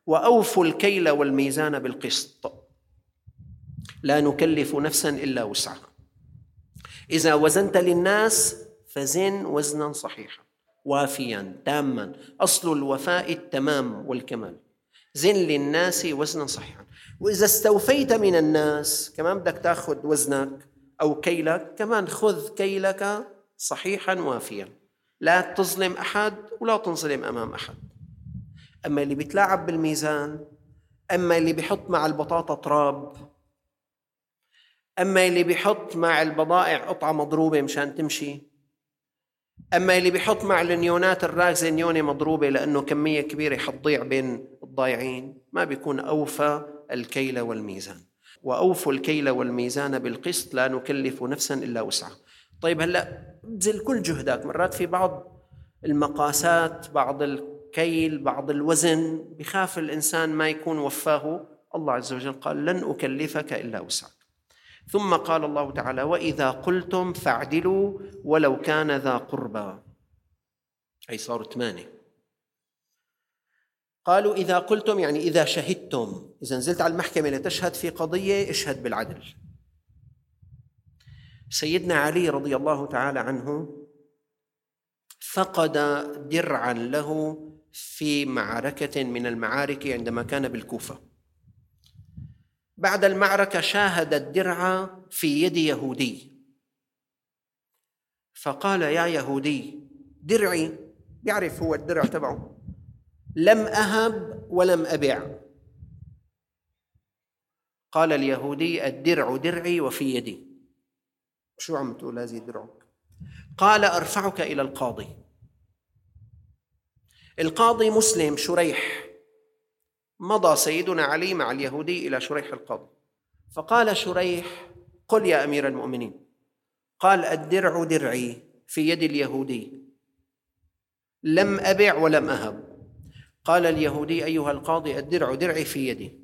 وأوفوا الكيل والميزان بالقسط لا نكلف نفسا إلا وسعها. إذا وزنت للناس فزن وزنا صحيحا وافيا تاما، أصل الوفاء التمام والكمال. زن للناس وزنا صحيحا. وإذا استوفيت من الناس كمان بدك تأخذ وزنك أو كيلك، كمان خذ كيلك صحيحا وافيا، لا تظلم أحد ولا تنظلم أمام أحد. أما اللي بيتلاعب بالميزان، أما اللي بيحط مع البطاطا تراب، أما اللي بيحط مع البضائع قطعة مضروبة مشان تمشي، أما اللي بيحط مع النيونات الراكزة نيونة مضروبة لأنه كمية كبيرة حتضيع بين الضايعين، ما بيكون أوفى الكيل والميزان. وأوفوا الكيل والميزان بالقسط لا نكلف نفسا إلا وسعها. طيب هلأ بذل كل جهدك، مرات في بعض المقاسات، بعض الكيل، بعض الوزن بخاف الإنسان ما يكون وفاه. الله عز وجل قال لن أكلفك إلا وسعك. ثم قال الله تعالى وإذا قلتم فاعدلوا ولو كان ذا قربى، أي صاروا 8. قالوا إذا قلتم يعني إذا شهدتم، إذا نزلت على المحكمة لتشهد في قضية اشهد بالعدل. سيدنا علي رضي الله تعالى عنه فقد درعا له في معركة من المعارك عندما كان بالكوفة. بعد المعركة شاهد الدرع في يد يهودي، فقال يا يهودي درعي، يعرف هو الدرع تبعه، لم أهب ولم أبع. قال اليهودي الدرع درعي وفي يدي. شو عم تقول هذه درعك؟ قال أرفعك إلى القاضي. القاضي مسلم شريح. مضى سيدنا علي مع اليهودي إلى شريح القاضي، فقال شريح قل يا أمير المؤمنين. قال الدرع درعي في يد اليهودي، لم أبع ولم أهب. قال اليهودي أيها القاضي الدرع درعي في يدي.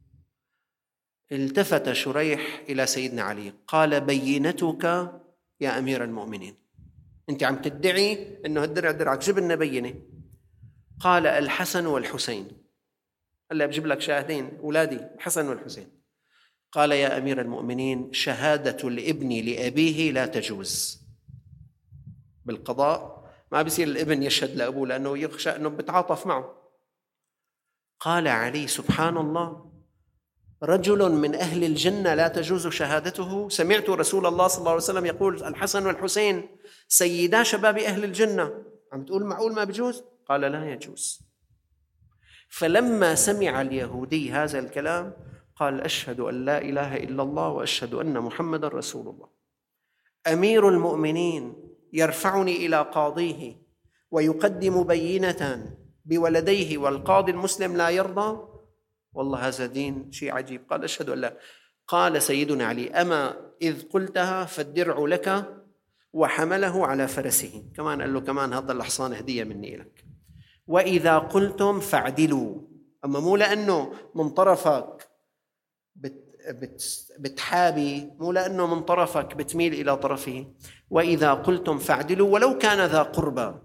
التفت شريح إلى سيدنا علي قال بينتك يا أمير المؤمنين، أنت عم تدعي أنه الدرع درعك، جيب لنا بينة. قال الحسن والحسين. هلا بجيب لك شاهدين أولادي الحسن والحسين. قال يا أمير المؤمنين شهادة الابن لأبيه لا تجوز بالقضاء، ما بيصير الابن يشهد لأبوه لأنه يخشى أنه بتعاطف معه. قال علي سبحان الله، رجل من أهل الجنة لا تجوز شهادته؟ سمعت رسول الله صلى الله عليه وسلم يقول الحسن والحسين سيدا شباب أهل الجنة، عم تقول معقول ما بيجوز؟ قال لا يجوز. فلما سمع اليهودي هذا الكلام قال أشهد أن لا إله إلا الله وأشهد أن محمد رسول الله. أمير المؤمنين يرفعني إلى قاضيه ويقدم بينة بولديه والقاضي المسلم لا يرضى؟ والله هذا دين شيء عجيب. قال أشهد أن لا. قال سيدنا علي أما إذ قلتها فالدرع لك، وحمله على فرسه. كمان قال له كمان هذا الحصان هدية مني لك. وإذا قلتم فاعدلوا، أما مو لأنه من طرفك بتحابي، مو لأنه من طرفك بتميل إلى طرفه. وإذا قلتم فاعدلوا ولو كان ذا قربى.